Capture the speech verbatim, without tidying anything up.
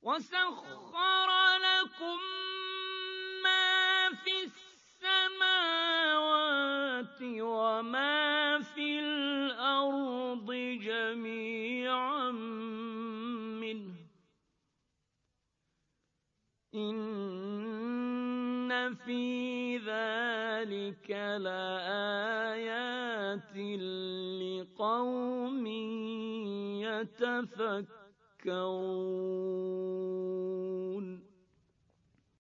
وَسَخَّرَ لَكُم مَّا فِي السَّمَاوَاتِ وَمَا فِي الْأَرْضِ جَمِيعًا مِّنْهُ ۚ إِنَّ فِي ذَٰلِكَ لَآيَاتٍ لِّقَوْمٍ يَتَفَكَّرُونَ